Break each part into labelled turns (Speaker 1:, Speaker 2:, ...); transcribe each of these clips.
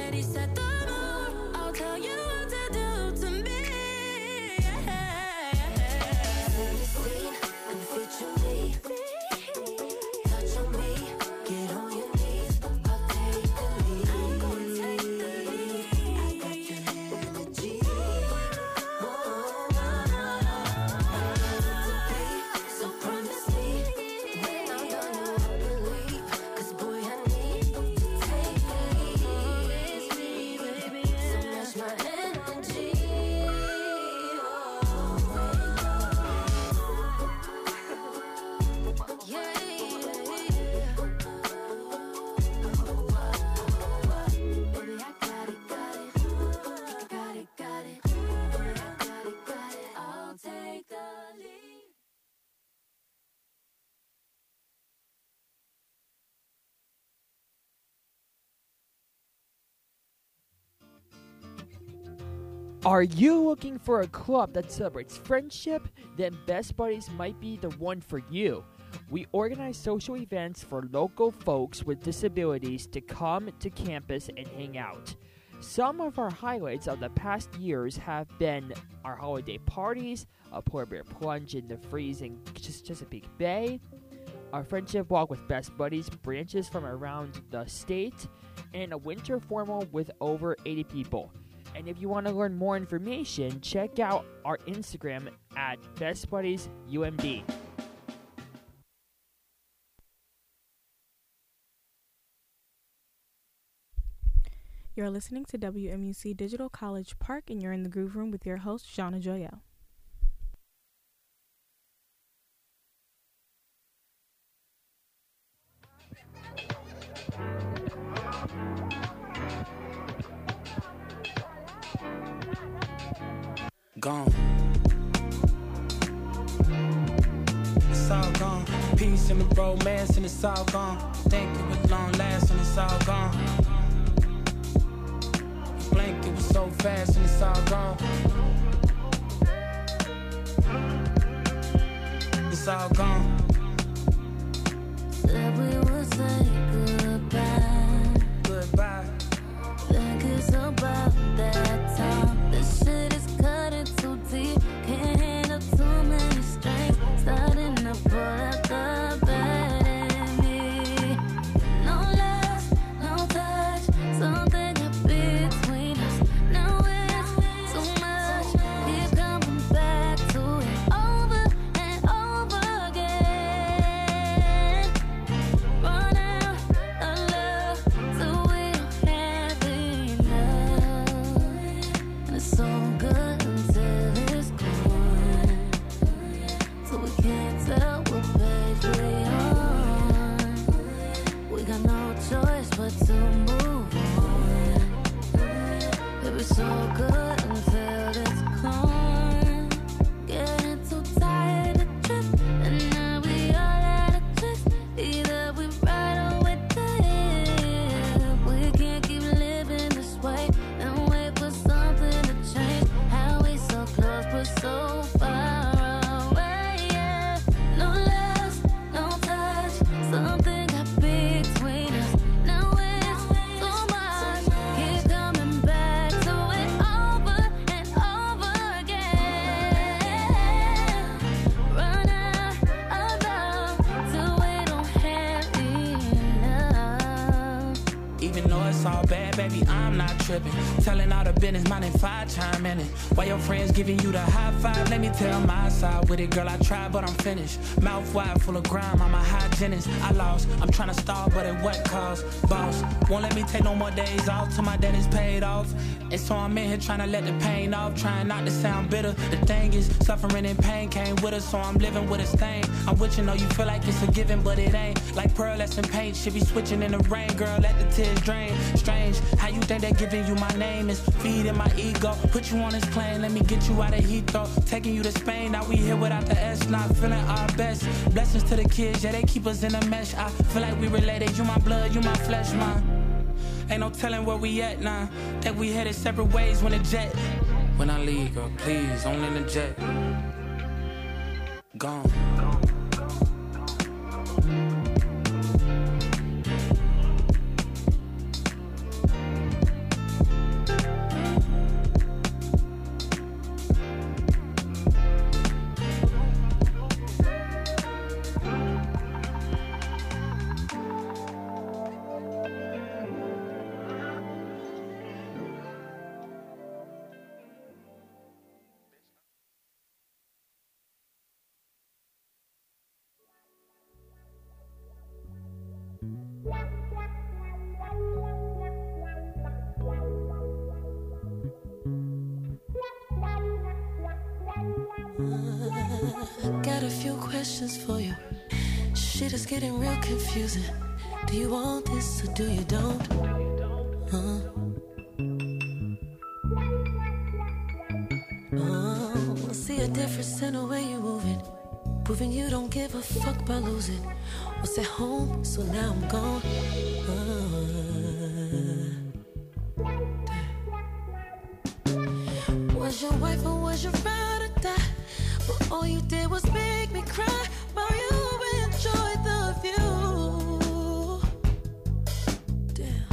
Speaker 1: already set the mood. I'll tell you what to do to me. Set the scene and feature me. Touch on me, get on your knees. I'll take the lead. I'm gonna take the lead. I got your energy. So promise me when I'm done you won't believe. 'Cause boy I need to take the lead. So match my energy. Yeah. Baby, I got it. Got it. Baby, I got it. I'll take the lead.
Speaker 2: Are you looking for a club that celebrates friendship? Then Best Buddies might be the one for you. We organize social events for local folks with disabilities to come to campus and hang out. Some of our highlights of the past years have been our holiday parties, a polar bear plunge in the freezing Chesapeake Bay, our friendship walk with Best Buddies branches from around the state, and a winter formal with over 80 people. And if you want to learn more information, check out our Instagram at BestBuddiesUMD.
Speaker 3: You're listening to WMUC Digital College Park, and you're in the Groove Room with your host, Shauna Joyelle.
Speaker 4: Gone. It's all gone. Peace and the romance and it's all gone. Think it was long last and it's all gone. Blink, it was so fast and it's all gone. It's all gone.
Speaker 1: Said we would say goodbye.
Speaker 4: Goodbye.
Speaker 1: Think it's about that time. This shit is cutting too deep. Can't handle too many strings. Starting to pull out the bad in me. No lust, no touch. Something got between us. Now it's too much. Keep coming back to it over and over again. Run out of love till we don't have enough. And it's so good until it's gone. So we can't tell what page we on. We got no choice but to move on. It was so good until it's gone. Getting too tired of drift, and now we all out of tricks. Either we ride or we die. We can't keep living this way and wait for something to change. How we so close but so far away. Yeah. No lust, no touch. Something got between us. Now it's too much. Keep coming back to it over and over again. Run out of love till we don't have enough.
Speaker 4: Even though it's all bad, baby, I'm not tripping. Telling all the business, mine and five chime in it. While your friends giving you the high five, let me tell my side with it, girl. I tried, but I'm finished. Mouth wide, full of grime, I'm a hygienist. I lost, I'm trying to stall, but at what cost? Boss, won't let me take no more days off till my debt is paid off. And so I'm in here trying to let the pain off, trying not to sound bitter. The thing is, suffering and pain came with us, so I'm living with a stain. I'm with you, know you feel like it's a given, but it ain't. Like pearlescent paint, should be switching in the rain, girl, let the tears drain. Strange, how you think that giving you my name is feeding my ego? Put you on this plane, let me get you out of Heathrow. Taking you to Spain, now we here without the S, not feeling our best. Blessings to the kids, yeah, they keep us in a mesh. I feel like we related, you my blood, you my flesh, man. Ain't no telling where we at now. Think we headed separate ways when the jet. When I leave, girl, please, only in the jet. Gone.
Speaker 5: Got a few questions for you. Shit is getting real confusing. Do you want this or do you don't? Oh, I see a difference in the way you're moving. Proving you don't give a fuck about losing. Was at home, so now I'm gone. Was your wife or was your ride or die? But all you did was make me cry while you enjoyed the view. Damn.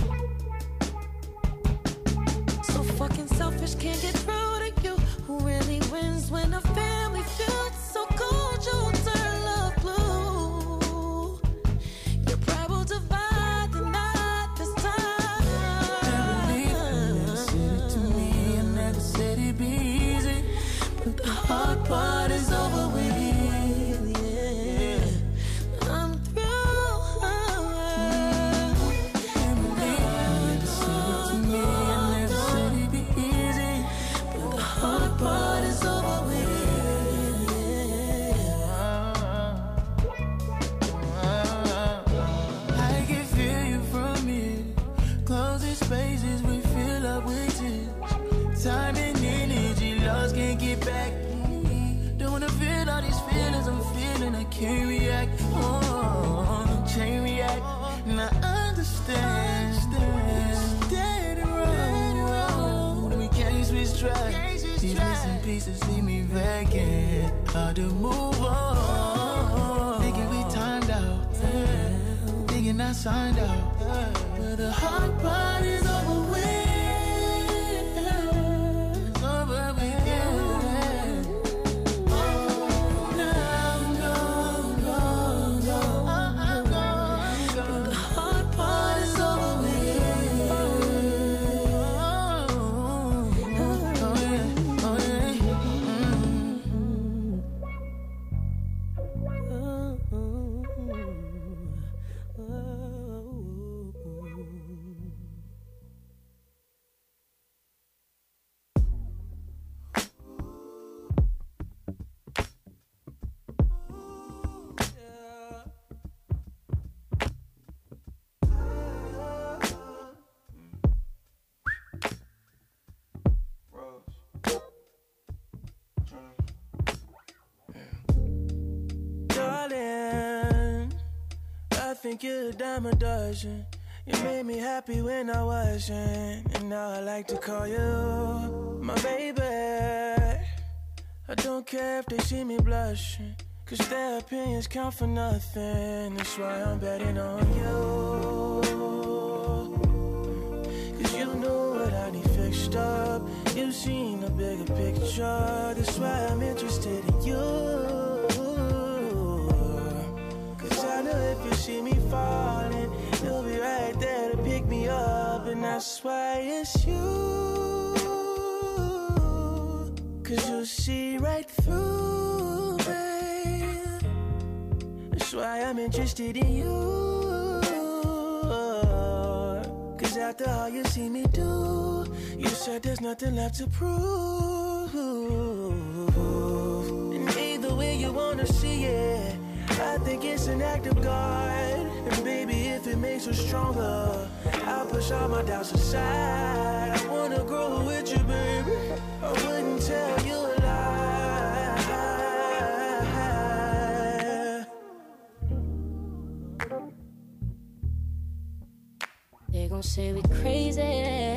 Speaker 5: So fucking selfish, can't get through to you. Who really wins when a family feels so cold? You'll turn love blue. Your pride will divide the night this time.
Speaker 4: Never said it to me, I never said it'd be easy. But the hard part is over with. Time and energy lost, can't get back. Don't wanna feel all these feelings I'm feeling, I can't react. Oh, chain react, and I understand. Dead and wrong, we can't switch tracks. These missing pieces leave me vacant. Hard to move on. Thinking we timed out, thinking I signed out. But the hard part is over with. I think you're a dime a dozen. You made me happy when I wasn't, and now I like to call you my baby. I don't care if they see me blushing, 'cause their opinions count for nothing. That's why I'm betting on you, 'cause you know what I need fixed up. You've seen a bigger picture. That's why I'm interested in you. I know if you see me falling, you'll be right there to pick me up. And that's why it's you, 'cause you see right through, babe. That's why I'm interested in you, 'cause after all you see me do, you said there's nothing left to prove. And either way you wanna see it, I think it's an act of God. And baby, if it makes us stronger, I'll push all my doubts aside. I wanna grow with you, baby. I wouldn't tell you a lie.
Speaker 1: They gon' say we crazy,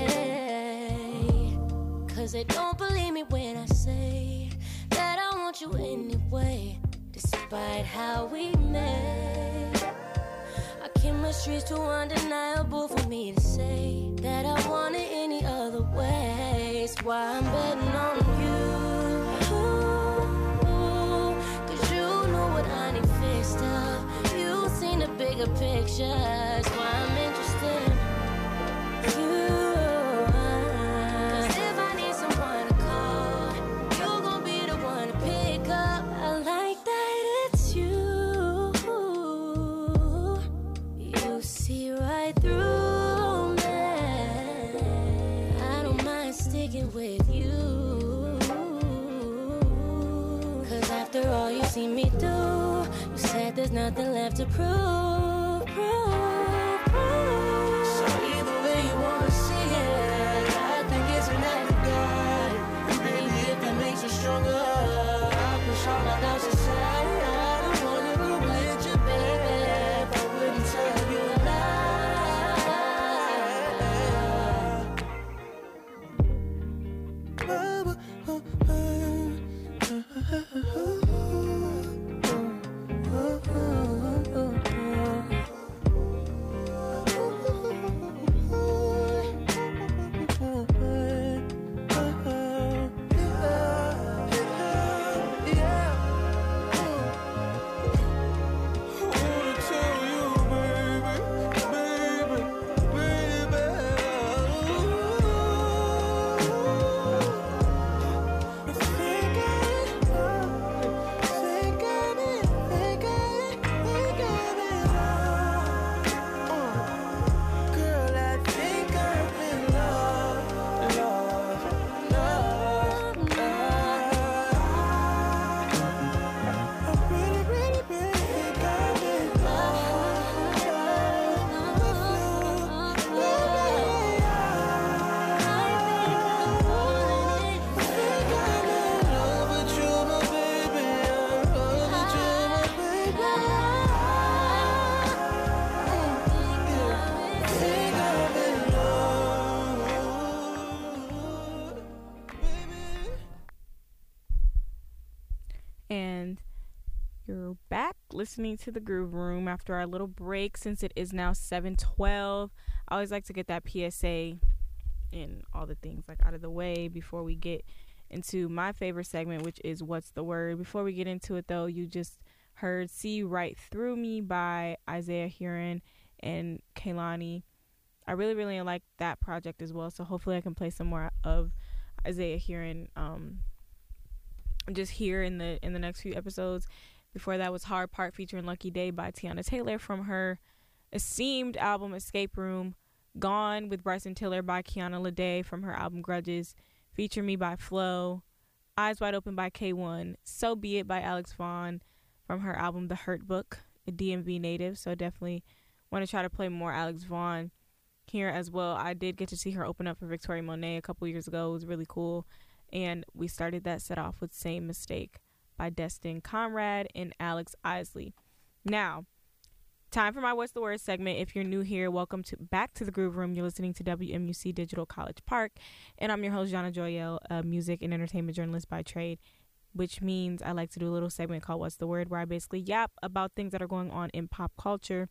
Speaker 1: 'cause they don't believe me when I say that I want you anyway. Despite how we met, our chemistry's too undeniable for me to say that I want it any other way. It's why I'm betting on you, 'cause you know what I need fixed up. You've seen the bigger picture. It's why I'm interested in you. 'Cause if I need someone to call, you're gon' be the one to pick up. I like that it's you. You see see me do. You said there's nothing left to prove.
Speaker 5: So either way you wanna see it, I think it's an act of God. And baby, if it makes you stronger, I'll push all my doubts aside. I don't wanna go with you, baby, if I wouldn't tell you a
Speaker 3: And you're back listening to the Groove Room after our little break, since it is now 7:12. I always like to get that PSA and all the things like out of the way before we get into my favorite segment, which is What's the Word. Before we get into it, though, you just heard See Right Through Me by Isaiah Huron and Kehlani. I really, really like that project as well, so hopefully I can play some more of Isaiah Huron just here in the next few episodes. Before that was Hard Part featuring Lucky Day by Tiana Taylor from her esteemed album Escape Room. Gone with Bryson Tiller by Kiana Lede from her album Grudges. Feature Me by Flo. Eyes Wide Open by K1. So Be It by Alex Vaughn from her album The Hurt Book, a DMV native, so definitely want to try to play more Alex Vaughn here as well. I did get to see her open up for Victoria Monet a couple years ago. It was really cool. And we started that set off with Same Mistake by Destin Conrad and Alex Isley. Now, time for my What's the Word segment. If you're new here, welcome back to the Groove Room. You're listening to WMUC Digital College Park. And I'm your host, Jana Joyelle, a music and entertainment journalist by trade, which means I like to do a little segment called What's the Word, where I basically yap about things that are going on in pop culture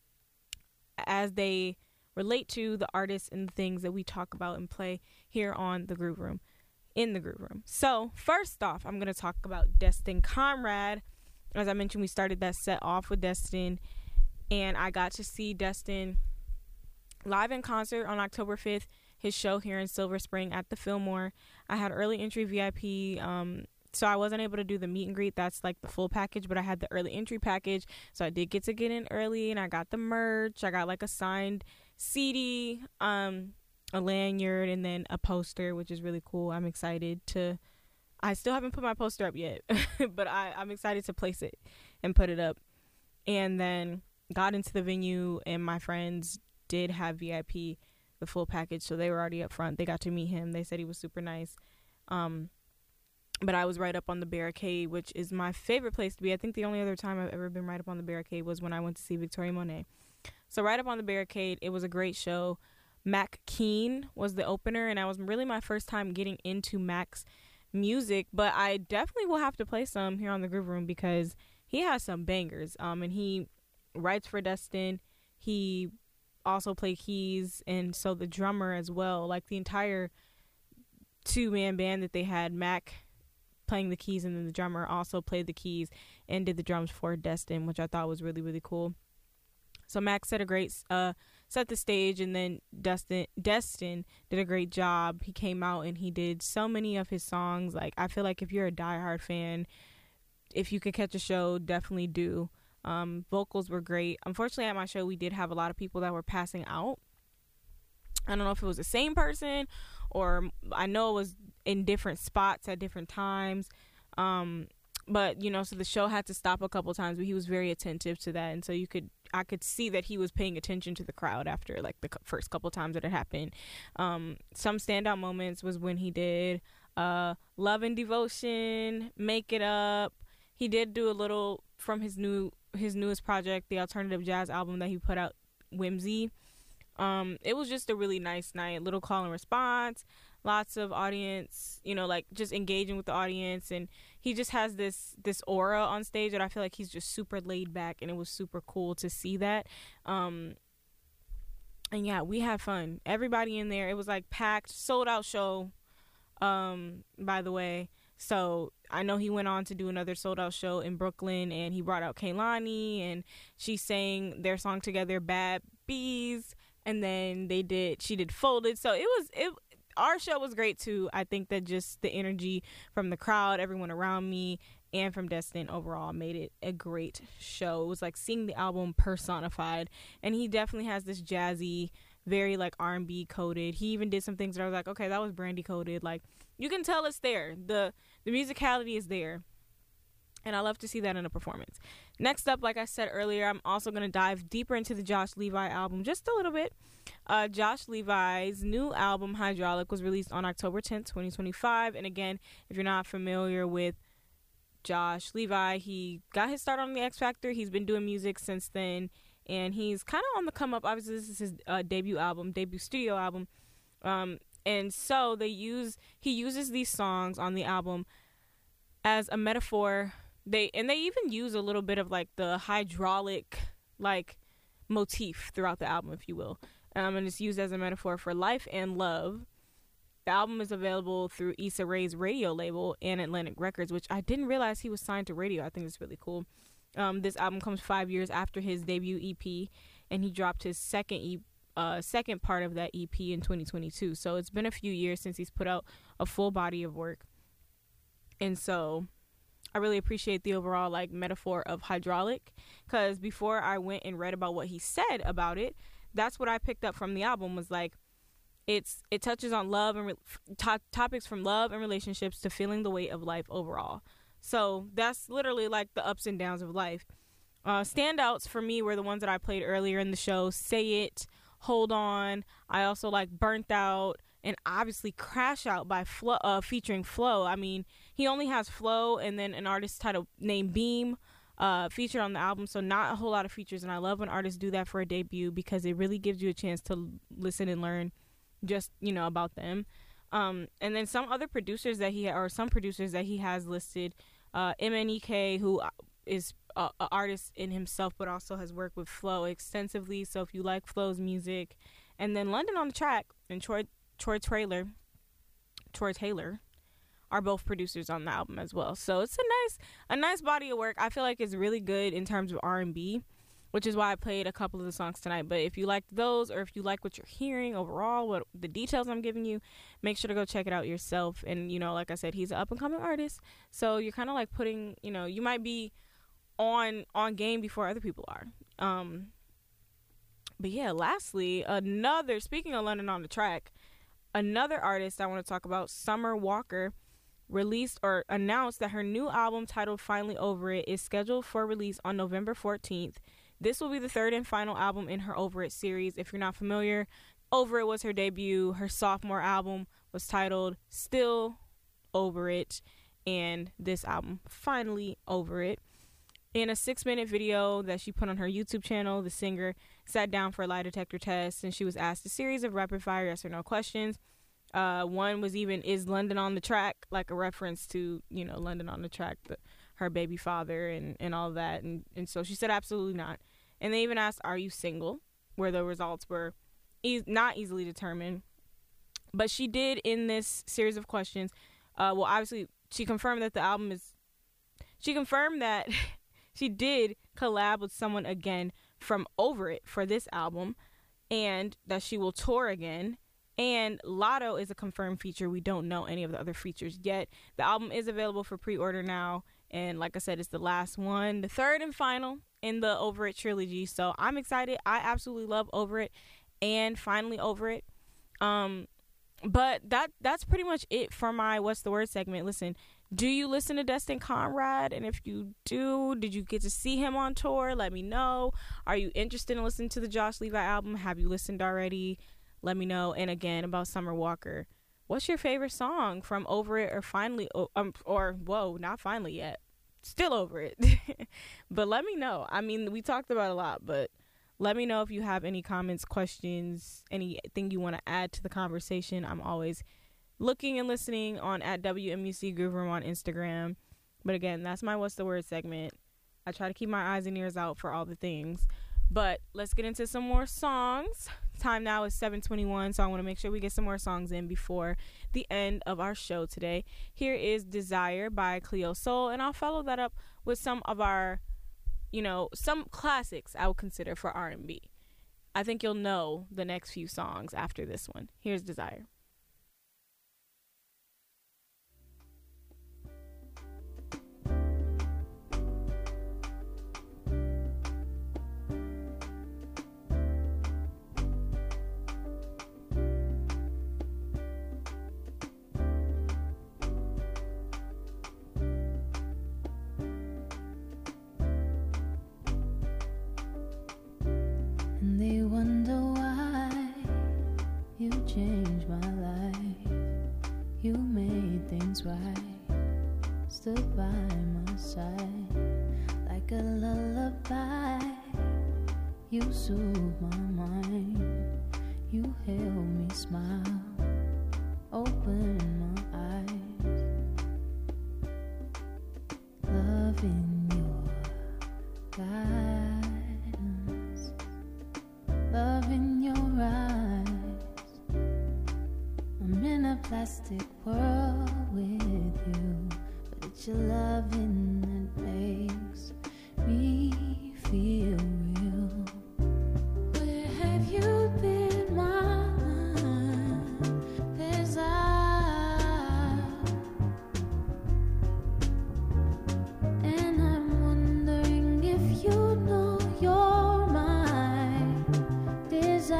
Speaker 3: as they relate to the artists and the things that we talk about and play here on the Groove Room. In the Groove Room. So first off, I'm going to talk about Destin Conrad. As I mentioned, we started that set off with Destin, and I got to see Destin live in concert on October 5th, his show here in Silver Spring at the Fillmore. I had early entry VIP, so I wasn't able to do the meet and greet. That's like the full package, but I had the early entry package, so I did get to get in early, and I got the merch. I got like a signed CD, a lanyard, and then a poster, which is really cool. I'm excited to, I still haven't put my poster up yet, but I'm excited to place it and put it up. And then got into the venue, and my friends did have VIP, the full package, so they were already up front. They got to meet him. They said he was super nice. But I was right up on the barricade, which is my favorite place to be. I think the only other time I've ever been right up on the barricade was when I went to see Victoria Monet. So right up on the barricade, it was a great show. Mac Keen was the opener, and that was really my first time getting into Mac's music, but I definitely will have to play some here on the Groove Room because he has some bangers, and he writes for Destin. He also played keys, and so the drummer as well, like the entire two-man band that they had, Mac playing the keys, and then the drummer also played the keys and did the drums for Destin, which I thought was really, really cool. So Max set the stage, and then Destin did a great job. He came out and he did so many of his songs. Like, I feel like if you're a diehard fan, if you could catch a show, definitely do. Vocals were great. Unfortunately, at my show, we did have a lot of people that were passing out. I don't know if it was the same person, or I know it was in different spots at different times. But, you know, so the show had to stop a couple times, but he was very attentive to that. And so I could see that he was paying attention to the crowd after like the first couple times that it happened. Some standout moments was when he did Love and Devotion, Make It Up. He did do a little from his newest project, the alternative jazz album that he put out, Whimsy. It was just a really nice night, little call and response, lots of audience, you know, like just engaging with the audience, and he just has this aura on stage that I feel like he's just super laid back, and it was super cool to see that. And yeah, we had fun. Everybody in there, it was like packed, sold out show, by the way. So I know he went on to do another sold out show in Brooklyn, and he brought out Kehlani, and she sang their song together, Bad Bees, and then she did Folded. So our show was great too. I think that just the energy from the crowd, everyone around me, and from Destin overall made it a great show. It was like seeing the album personified, and he definitely has this jazzy, very like R&B coded. He even did some things that I was like, okay, that was Brandy coded. Like, you can tell it's there. The musicality is there, and I love to see that in a performance. Next up, like I said earlier, I'm also going to dive deeper into the Josh Levi album just a little bit. Josh Levi's new album, Hydraulic, was released on October 10th, 2025. And again, if you're not familiar with Josh Levi, he got his start on the X Factor. He's been doing music since then, and he's kind of on the come up. Obviously, this is his debut studio album. And so he uses these songs on the album as a metaphor. They even use a little bit of like the hydraulic like motif throughout the album, if you will. And it's used as a metaphor for life and love. The album is available through Issa Rae's radio label and Atlantic Records, which I didn't realize he was signed to radio. I think it's really cool. This album comes 5 years after his debut EP, and he dropped his second part of that EP in 2022. So it's been a few years since he's put out a full body of work. And so I really appreciate the overall like metaphor of hydraulic, because before I went and read about what he said about it, that's what I picked up from the album, was like it touches on love and topics from love and relationships to feeling the weight of life overall. So that's literally like the ups and downs of life. Standouts for me were the ones that I played earlier in the show: Say It, Hold On. I also like Burnt Out, and obviously Crash Out by Flo, featuring Flo. I mean, he only has Flo and then an artist named Beam featured on the album, so not a whole lot of features, and I love when artists do that for a debut because it really gives you a chance to listen and learn just, you know, about them. And then some producers that he has listed, MNEK, who is an artist in himself but also has worked with Flo extensively, so if you like Flo's music. And then London on the Track and Troy Taylor are both producers on the album as well. So it's a nice body of work. I feel like it's really good in terms of R&B, which is why I played a couple of the songs tonight. But if you like those, or if you like what you're hearing overall, what the details I'm giving you, make sure to go check it out yourself. And, you know, like I said, he's an up-and-coming artist, so you're kind of like putting, you know, you might be on game before other people are. But yeah, lastly, speaking of London on the Track, another artist I want to talk about, Summer Walker, released or announced that her new album titled Finally Over It is scheduled for release on November 14th. This will be the third and final album in her Over It series. If you're not familiar, Over It was her debut. Her sophomore album was titled Still Over It, and this album, Finally Over It. In a 6-minute video that she put on her YouTube channel, the singer sat down for a lie detector test, and she was asked a series of rapid-fire yes or no questions. One was even, is London on the track, like a reference to, you know, London on the Track, her baby father and all that. And so she said absolutely not. And they even asked, are you single, where the results were not easily determined. But she did, in this series of questions, obviously she confirmed that she did collab with someone again from Over It for this album, and that she will tour again. And Lotto is a confirmed feature. We don't know any of the other features yet. The album is available for pre-order now, and like I said, it's the last one, the third and final in the Over It trilogy. So I'm excited. I absolutely love Over It and Finally Over It. But that's pretty much it for my What's the Word segment. Listen, Do you listen to Destin Conrad? And if you do, did you get to see him on tour? Let me know. Are you interested in listening to the Josh Levi album? Have you listened already? Let me know. And again, about Summer Walker, what's your favorite song from Over It or Finally, or whoa, not Finally yet. Still Over It. But let me know. I mean, we talked about a lot, but let me know if you have any comments, questions, anything you want to add to the conversation. I'm always looking and listening on at WMUC Groove Room on Instagram. But again, that's my What's the Word segment. I try to keep my eyes and ears out for all the things. But let's get into some more songs. Time now is 7:21, so I want to make sure we get some more songs in before the end of our show today. Here is Desire by Cleo Sol, and I'll follow that up with some of our, some classics I would consider for R&B. I think you'll know the next few songs after this one. Here's Desire.
Speaker 5: And they wonder why you changed my life. You made things right, stood by my side like a lullaby. You soothed my mind, you held me smile, opened my eyes. Love in your guidance, love in your eyes. I'm in a plastic world with you, but it's your loving that makes me feel real. Where have you been, my desire? And I'm wondering if you know you're my desire.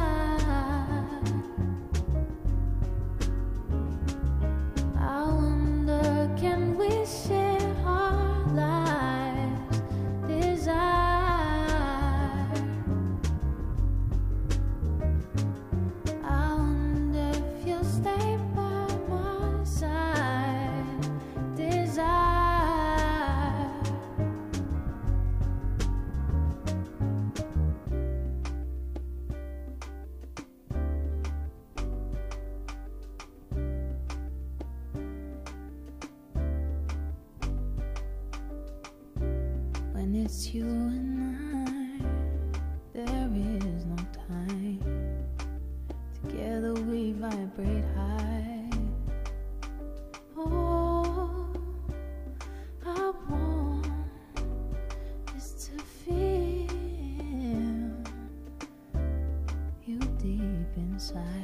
Speaker 5: I wonder, can we share our lives? Desire. I wonder if you'll stay by my side. Desire. When it's you and I, there is no time. Together we vibrate high. All I want is to feel you deep inside.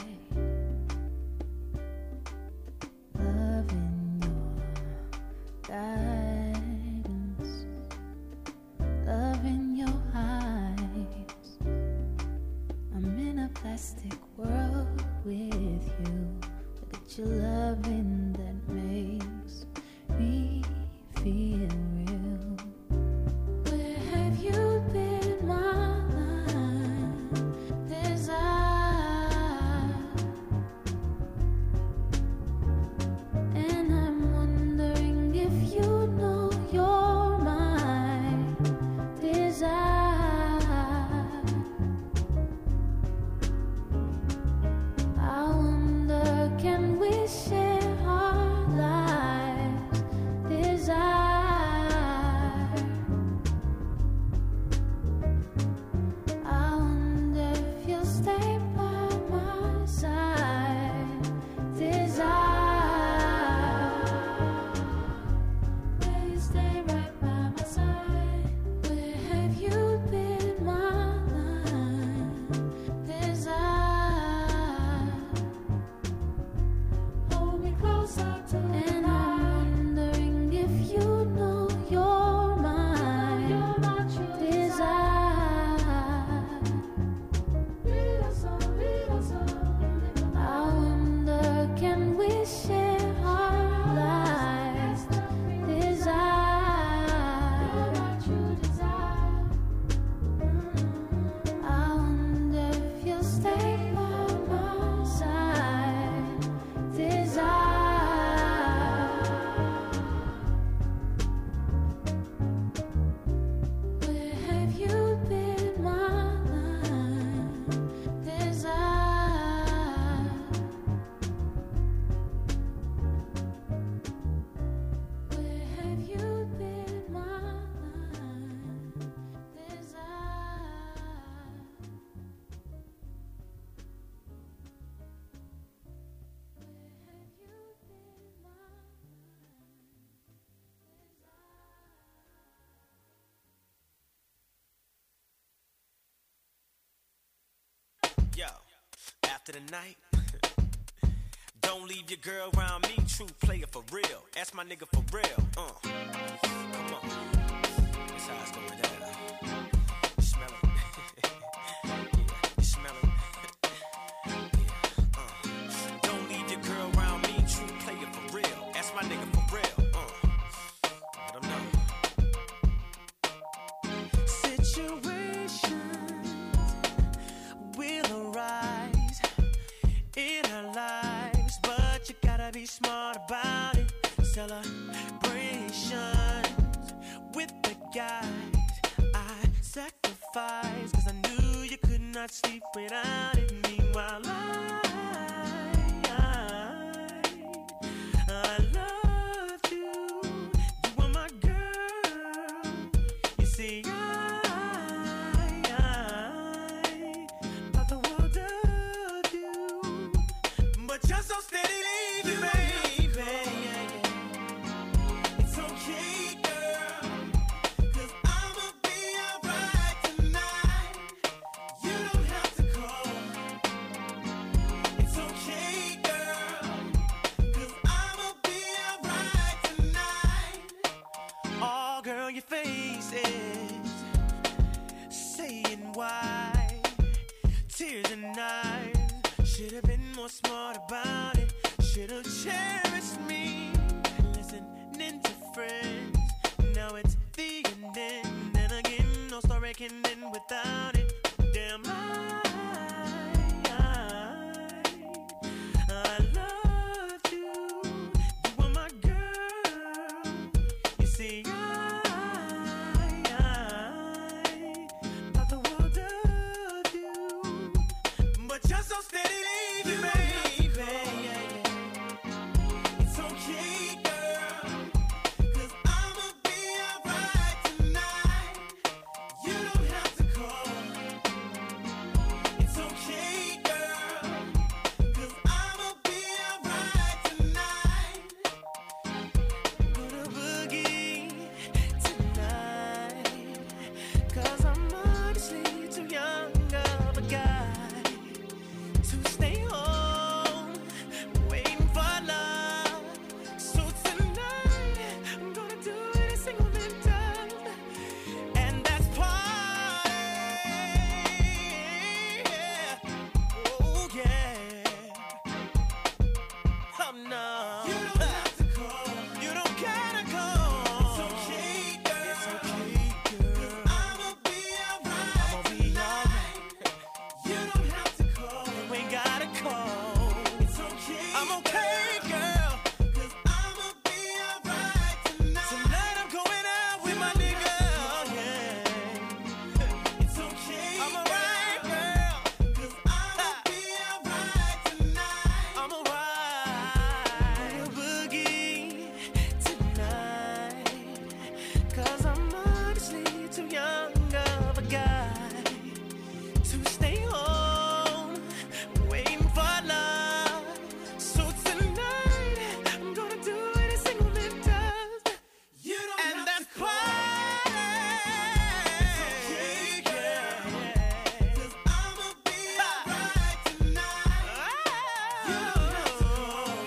Speaker 5: Love in your guidance, love in your eyes. I'm in a plastic world with you, but it's your loving that makes me feel real. Where have you been, my desire? And I'm wondering if you know you're my desire. I wonder, can we share
Speaker 6: after the night. Don't leave your girl around me, true player for real. Ask my nigga for real. Come on. That's how it's going down. You smell it? Yeah, you smell it? Yeah, Don't leave your girl around me, true player for real. Ask my nigga for real. Let him know.
Speaker 5: Situations will arise in our lives, but you gotta be smart about it. Celebrations with the guys I sacrificed, cause I knew you could not sleep without it. Meanwhile I loved you. You were my girl. You see, I thought the world of you, but you're so steady leaving, baby. It's okay, girl, cause I'ma be alright tonight. You don't have to call. It's okay, girl, cause I'ma be alright tonight. Oh, girl, your face is saying why. Tears and eyes. Should've been more smart about it. Should've cherished me. Listening to friends. Now it's the ending. And again, no story can end without it. Damn, I loved you. You were my girl. You see, I thought the world of you, but you're so steady leaving, baby. It's okay, girl, cause I'ma be alright tonight. You don't have to call. It's okay, girl, cause I'ma be alright tonight. Gonna boogie tonight, cause I'm honestly too young of a guy to stay home waiting for love. So tonight I'm gonna do it a single time, and that's party. Oh yeah. Oh no. You don't have to call. You don't gotta call. It's okay, girl. It's okay, girl. Cause I'ma be alright tonight. You don't have to call. You ain't gotta call. It's okay. I'm okay, girl. Cause I'ma be alright tonight. Tonight I'm going out with my nigga. Yeah. It's okay. I'm alright, girl. Cause I'ma be alright tonight. I'm alright. Boogie tonight. Cause I'm honestly too young of a guy to stay home waiting for love. So tonight I'm gonna do it a single time. You don't and have that's to call. It's okay, girl. Cause I'ma be alright tonight. You don't have to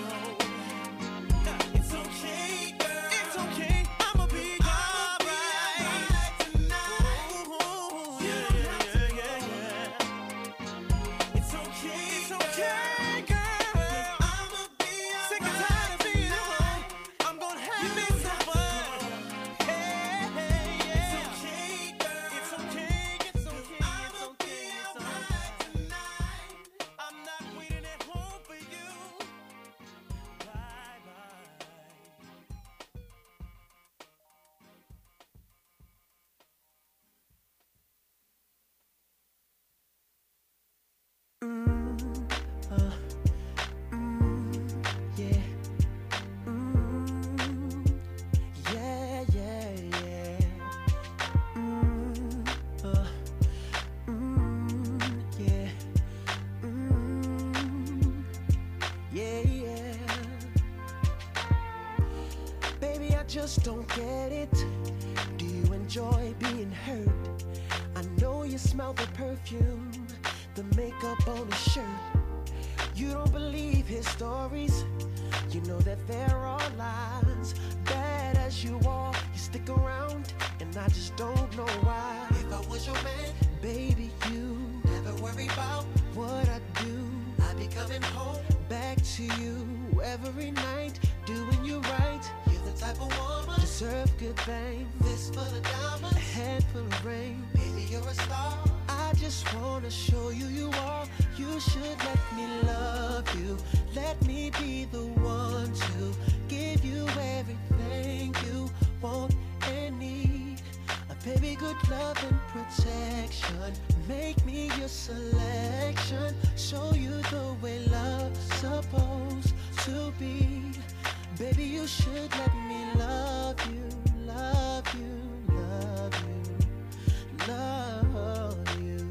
Speaker 5: call. It's okay, girl. It's okay. I'ma be alright tonight. You don't have to call. It's okay, girl. I'ma be sick and tired of being alone. I'm gonna have me some fun. Hey, yeah. It's okay, girl. It's okay. It's okay. It's okay. It's alright tonight. I'm not waiting at home for you. Bye bye. Yeah. Yeah, yeah, yeah. Yeah. Yeah, yeah. Baby, I just don't get it. Do you enjoy being hurt? I know you smell the perfume, the makeup on his shirt.
Speaker 7: You don't believe his stories. You know that there are lies. Bad as you are, you stick around, and I just don't know why.
Speaker 5: If I was your man,
Speaker 7: baby, you
Speaker 5: never worry about
Speaker 7: what I do.
Speaker 5: I'd be coming home
Speaker 7: back to you every night, doing you right.
Speaker 5: You're the type of woman
Speaker 7: deserve good things.
Speaker 5: Fist full of diamonds,
Speaker 7: a head full of rain.
Speaker 5: Baby, you're a star.
Speaker 7: I just wanna show you you are. You should let me love you. Let me be the one to give you everything you want and need. A baby, good love and protection. Make me your selection. Show you the way love's supposed to be. Baby, you should let me love you, love you, love you, love you.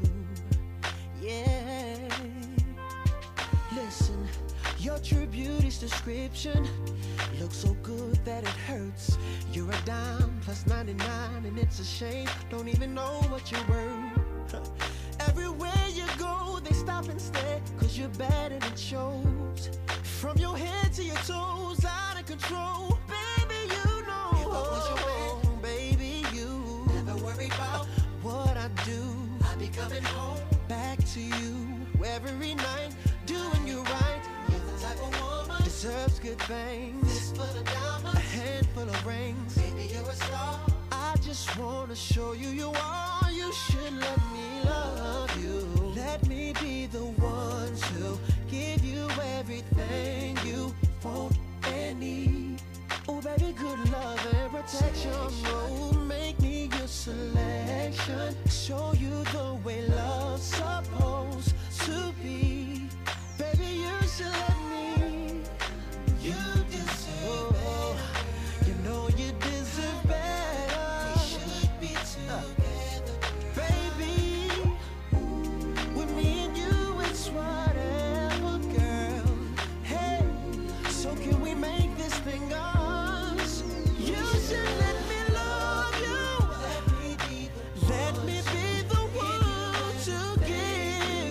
Speaker 7: Yeah. Listen, your true beauty's description looks so good that it hurts. You're a dime plus 99 and it's a shame. Don't even know what you're worth. Everywhere you go, they stop and stare, 'cause you're bad and it shows. From your head to your toes, out of control. Baby, you know.
Speaker 5: If I was your man,
Speaker 7: baby, you
Speaker 5: never worry about
Speaker 7: what I do.
Speaker 5: I'd be coming home
Speaker 7: back to you every night, doing you right.
Speaker 5: You're the type of woman
Speaker 7: deserves good things.
Speaker 5: Fist full of diamonds,
Speaker 7: a handful of rings.
Speaker 5: Baby, you're a star.
Speaker 7: I just wanna show you you are. You should let me love you. Let me be the one to give you everything you want and need. Oh baby, good love and protection. Oh, make me your selection. Show you the way love's supposed to be. Baby, you should let me.
Speaker 5: You deserve better.
Speaker 7: You know you deserve better.
Speaker 5: We should be together,
Speaker 7: baby. With me and you, it's whatever, girl. Hey, so can we make this thing us? You should let me love you. Let me be the one to give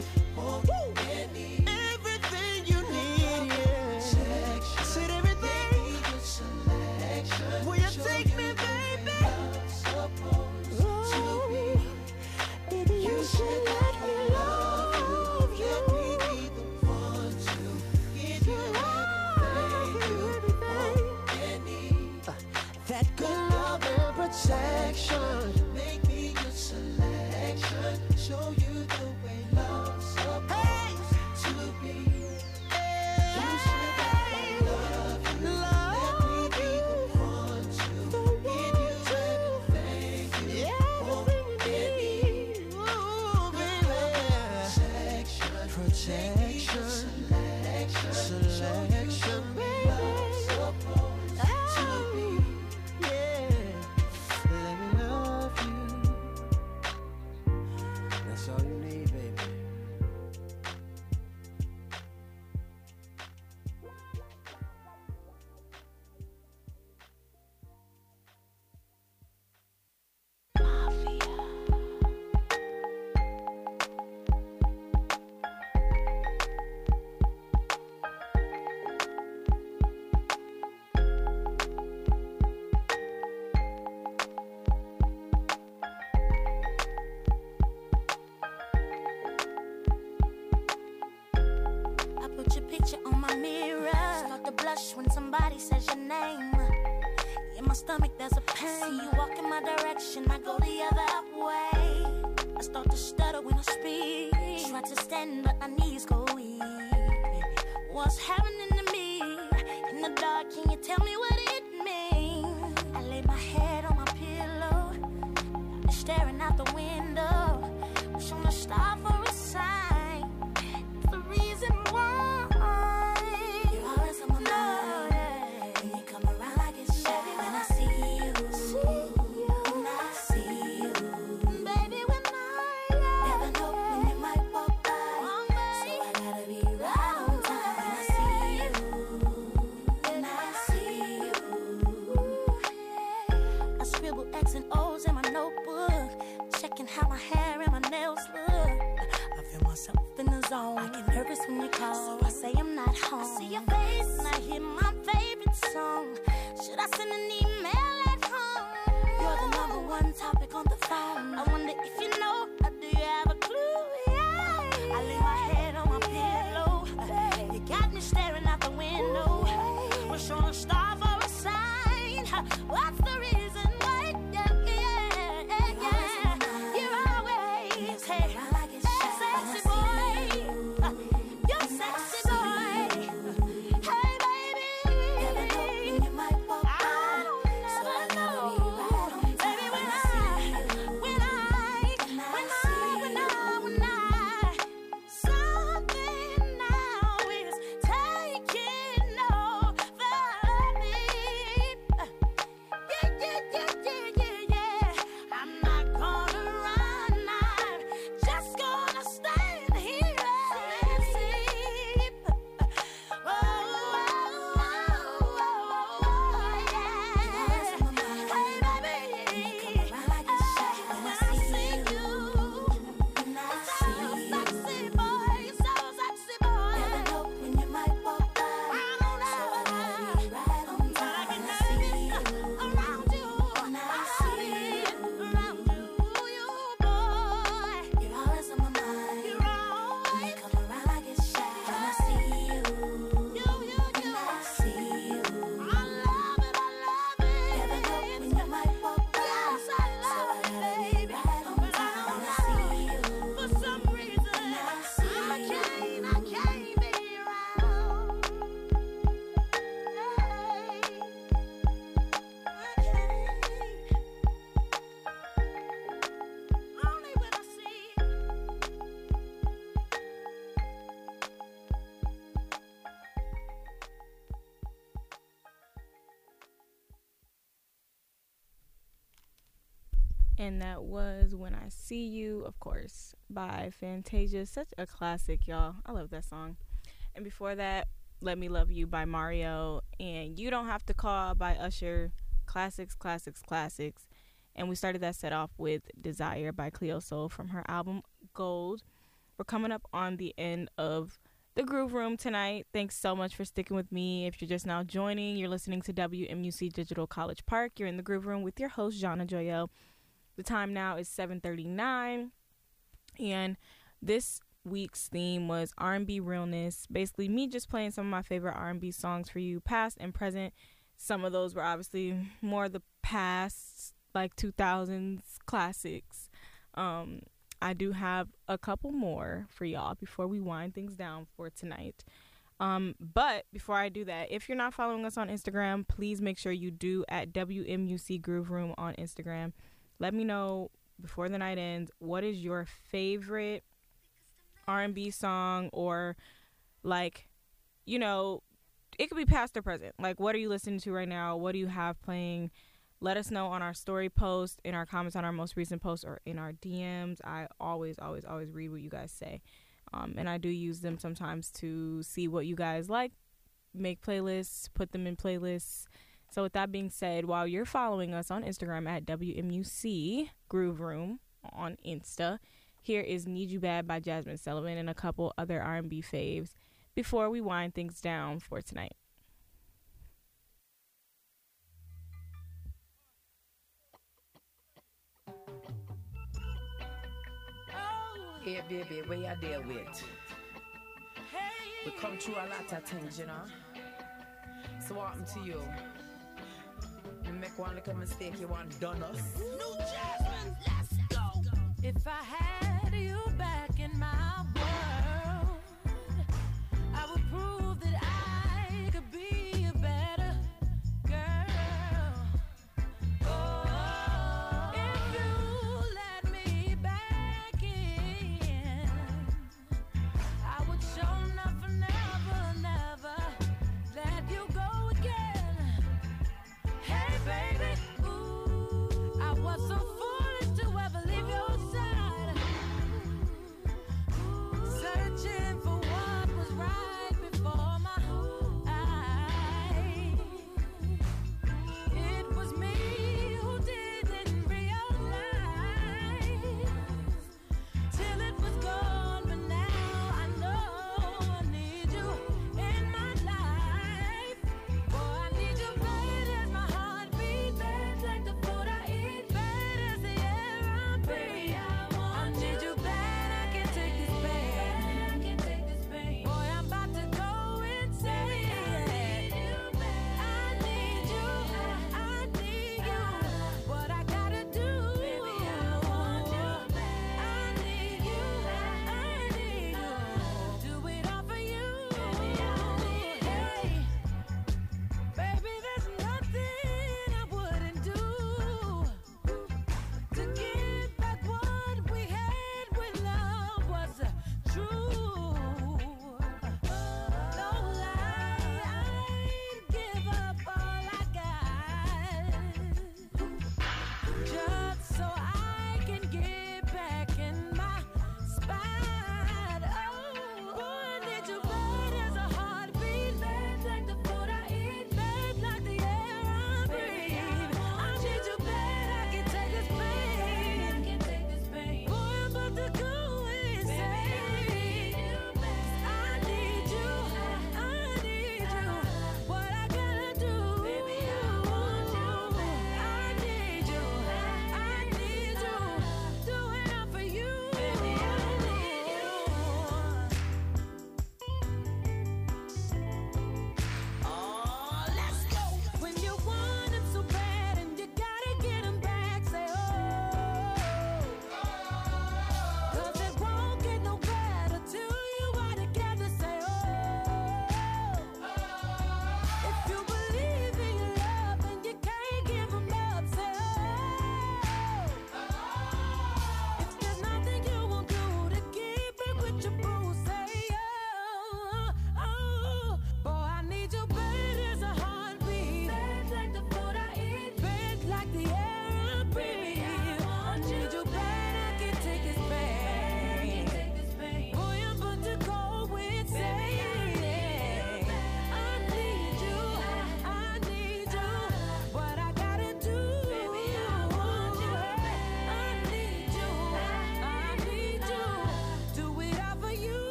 Speaker 7: everything you need. Yeah. Said everything. Will you take me, baby? Ooh, baby, you should let me love you.
Speaker 5: Let me be the one to give you everything you want and need.
Speaker 7: That good love and protection.
Speaker 5: Make me your selection. Show you the way love's supposed to be. You should let me love you. Let me be the one to give you everything you want and need.
Speaker 7: Ooh, baby. Protection. Selection, baby.
Speaker 5: Supposed to be.
Speaker 7: Yeah. Let me love you. That's all you need, baby.
Speaker 1: I put your picture on my mirror. Start to blush when somebody says your name. In my stomach there's a pain. See you walk in my direction, I go the other way. I start to stutter when I speak. Try to stand but my knees go weak. What's happening to me? In the dark, can you tell me what it means? I lay my head on my pillow, staring out the window. Wish on a star for a sign. It's the reason why you're always on my mind. When you come around, I get shy. When I see you, when I see you, baby, when I never know when you might walk by. So I gotta be right on time. When I see you, when I see you, I scribble X and O's in my notebook, checking how my hair and my nails look. I feel myself in the zone. I get nervous when you call, so I say see your face when I hear my favorite song. Should I send an email at home? You're the number one topic on the phone. I wonder if you know, or do you have a clue? Yeah. I lay my head on my pillow. You got me staring out the window. We're showing a star for a sign. What's the reason why? Yeah, yeah, yeah. You're always hey, sexy boy. You're sexy boy. Hey, baby. I don't never know. Baby, when something now is taking over me. Yeah. I'm not gonna run, I'm just gonna stand here and sleep. Oh, yeah. Hey, baby, when I see you, so sexy boy, so sexy boy. When you might walk by, I don't know. But I get nervous around you. I see around you, you boy. You're always on my mind. You're always come around, I get shy. When I see you, you. When I see you, I love it. Never know when you might walk by. Yes, I love it, baby. But I don't know. For some reason, I can't be around. Only when I see you.
Speaker 3: And that was When I See You, of course, by Fantasia. Such a classic, y'all. I love that song. And before that, Let Me Love You by Mario and You Don't Have to Call by Usher. Classics. And we started that set off with Desire by Cleo Sol from her album Gold. We're coming up on the end of the Groove Room tonight. Thanks so much for sticking with me. If you're just now joining, you're listening to WMUC Digital College Park. You're in the Groove Room with your host, Jana Joyelle. The time now is 7:39, and this week's theme was R&B realness. Basically, me just playing some of my favorite R&B songs for you, past and present. Some of those were obviously more the past, like 2000s classics. I do have a couple more for y'all before we wind things down for tonight. But before I do that, if you're not following us on Instagram, please make sure you do at WMUC Groove Room on Instagram. Let me know before the night ends, what is your favorite R&B song, or like, you know, it could be past or present. Like, what are you listening to right now? What do you have playing? Let us know on our story post, in our comments on our most recent post, or in our DMs. I always read what you guys say. And I do use them sometimes to see what you guys like, make playlists, put them in playlists. So with that being said, while you're following us on Instagram at WMUC Groove Room on Insta, here is Need You Bad by Jasmine Sullivan and a couple other R&B faves before we wind things down for tonight.
Speaker 8: Hey baby, where you there with? We come through a lot of things, you know. So what happened to you? You make one little mistake, you want done us.
Speaker 5: New Jasmine, let's go. If I had you back in my world, I would prove that I could be a better girl. Oh, if you let me back in, I would show never let you go again. Hey baby, ooh, I was so foolish to ever leave your side.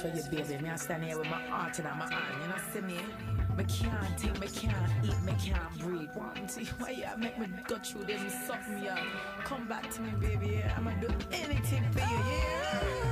Speaker 8: for you, baby. Me I stand here with my heart in my hand. You know, see me? Me can't think, me can't eat, me can't breathe. Want to why you make me go through this something, yeah. Come back to me, baby. Yeah. I'ma do anything for you, yeah.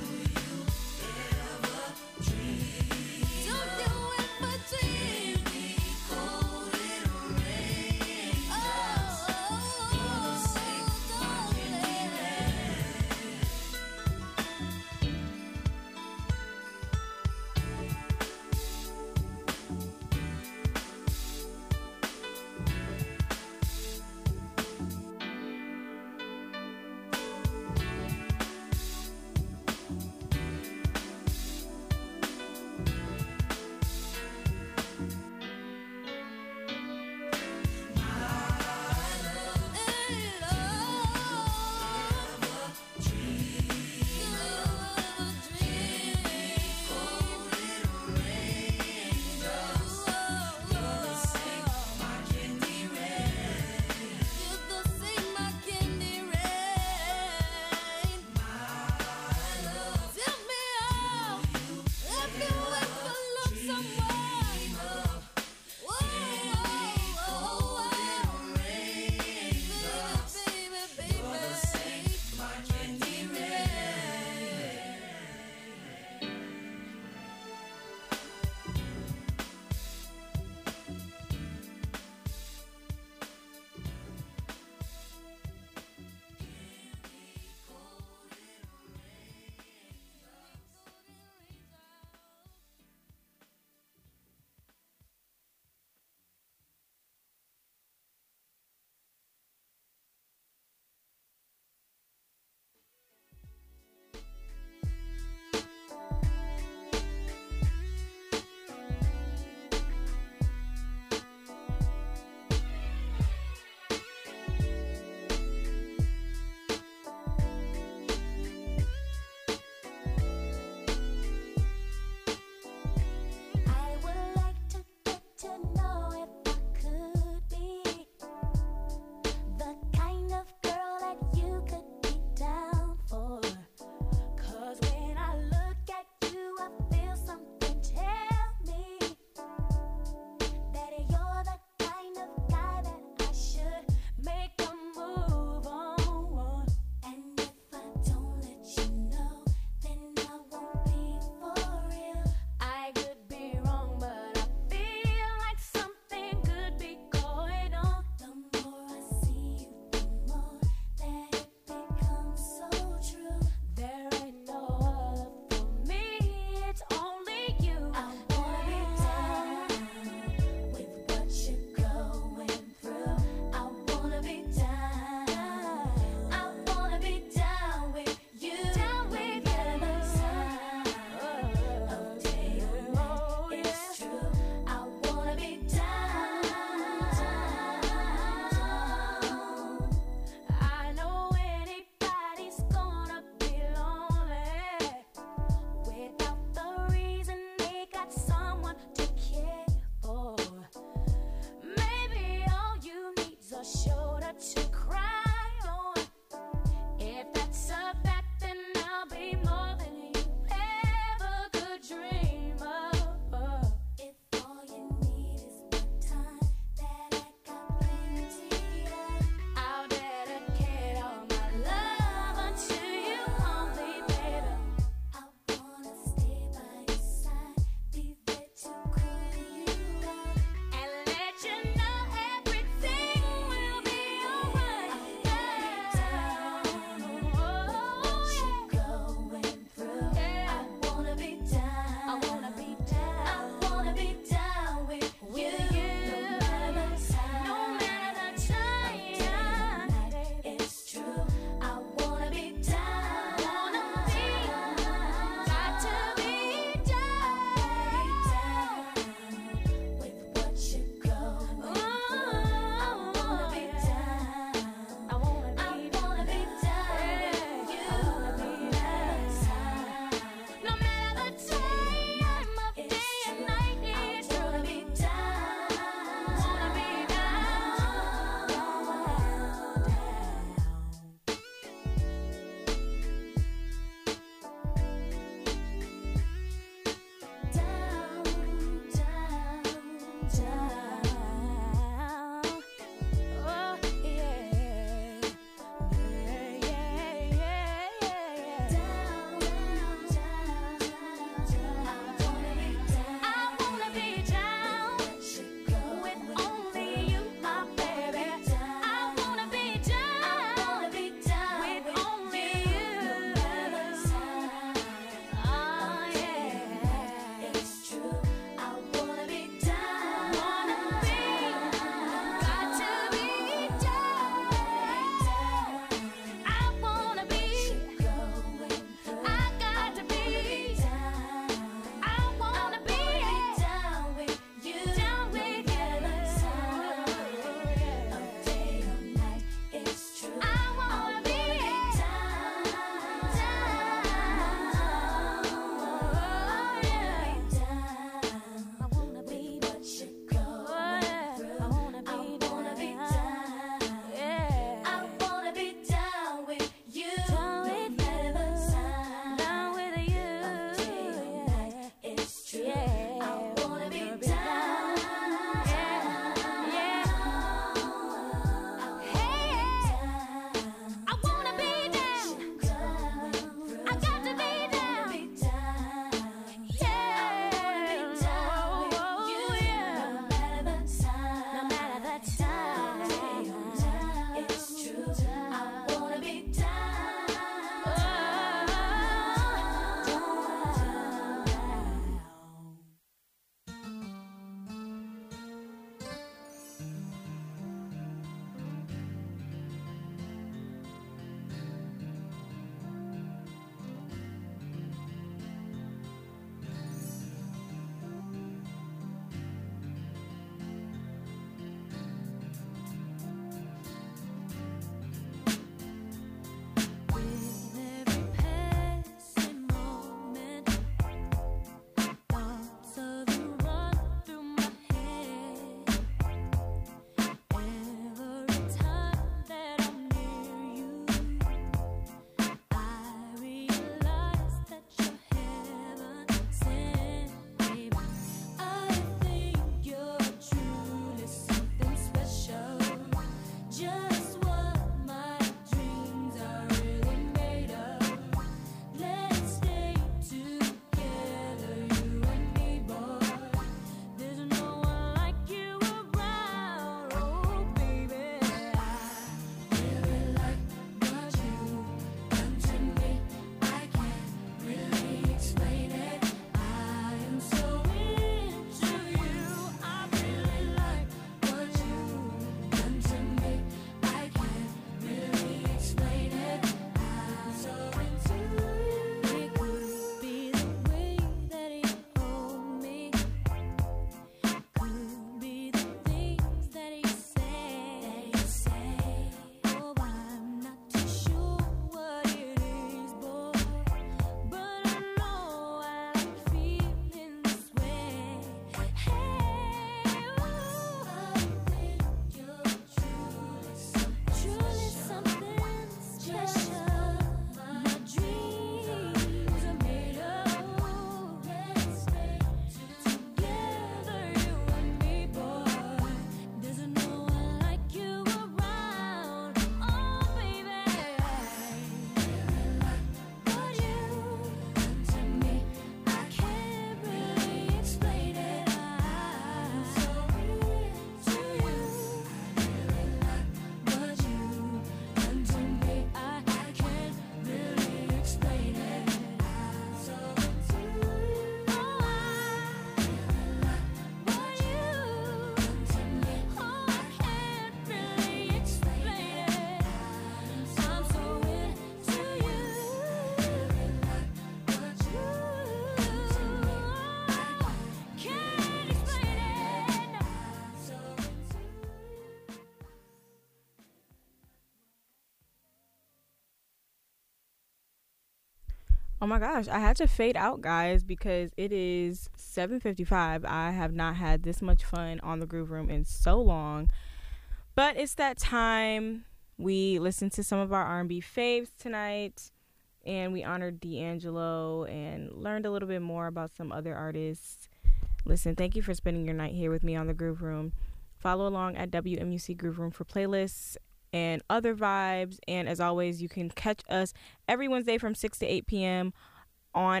Speaker 3: Oh my gosh, I had to fade out, guys, because it is 7:55. I have not had this much fun on the Groove Room in so long. But it's that time. We listened to some of our R&B faves tonight, and we honored D'Angelo and learned a little bit more about some other artists. Listen, thank you for spending your night here with me on the Groove Room. Follow along at WMUC Groove Room for playlists and other vibes. And as always, you can catch us every Wednesday from 6 to 8 p.m. on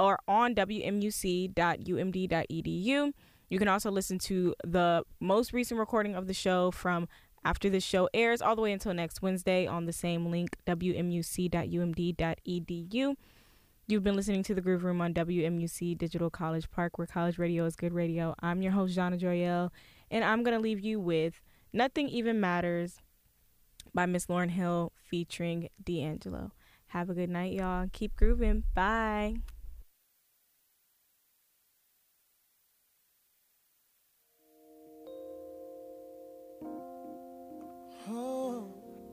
Speaker 3: wmuc.umd.edu. You can also listen to the most recent recording of the show from after the show airs all the way until next Wednesday on the same link, wmuc.umd.edu. You've been listening to The Groove Room on WMUC Digital College Park, where college radio is good radio. I'm your host, Jana Joyelle, and I'm going to leave you with Nothing Even Matters by Miss Lauryn Hill featuring D'Angelo. Have a good night, y'all. Keep grooving. Bye.
Speaker 7: Oh,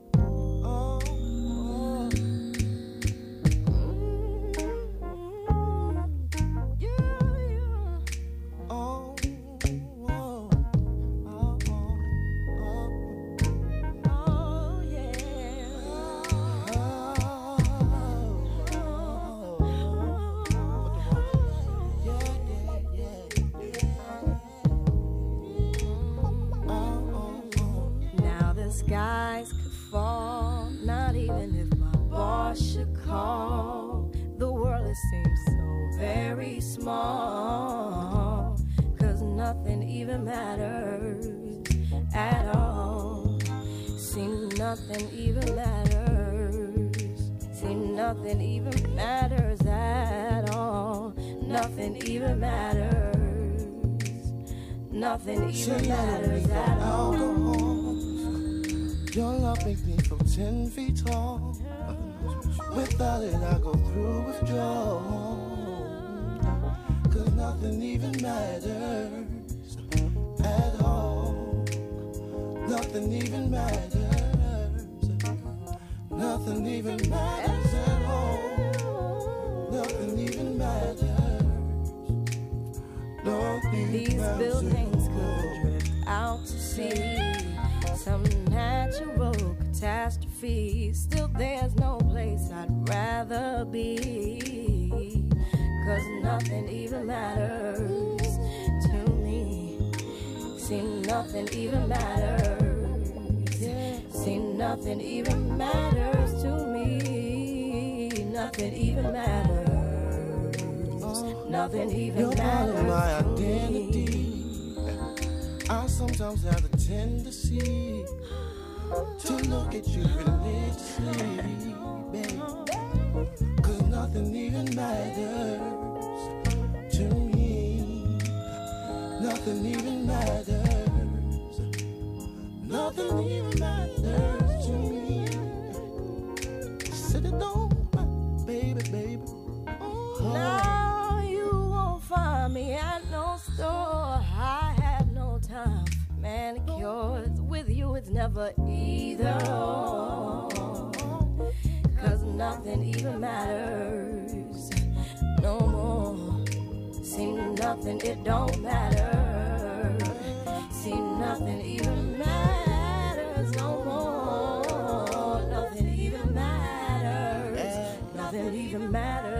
Speaker 5: skies could fall, not even if my boss should call. The world it seems so very small, 'cause nothing even matters at all. See, nothing even matters. See, nothing even matters at all. Nothing even matters. Nothing even matters at all.
Speaker 7: your love makes me feel 10 feet tall. Without it, I go through withdrawal. 'Cause nothing even matters at all. Nothing even matters. Nothing even matters at all. Nothing even matters. Nothing
Speaker 5: These
Speaker 7: matters.
Speaker 5: buildings could drift out to sea. Some natural catastrophe. Still there's no place I'd rather be. 'Cause nothing even matters to me. See, nothing even matters. See, nothing even matters to me. Nothing even matters. Nothing even
Speaker 7: You're part of my
Speaker 5: matters to
Speaker 7: identity.
Speaker 5: me.
Speaker 7: I sometimes have the tendency to look at you religiously, baby. 'Cause nothing even matters to me. Nothing even matters. Nothing even matters to me. Sit it on, baby, baby.
Speaker 5: Now you won't find me at no store. I have no time for manicures. With you it's never either or. 'Cause nothing even matters no more. See, nothing, it don't matter. See, nothing even matters no more. Nothing even matters. Nothing even matters.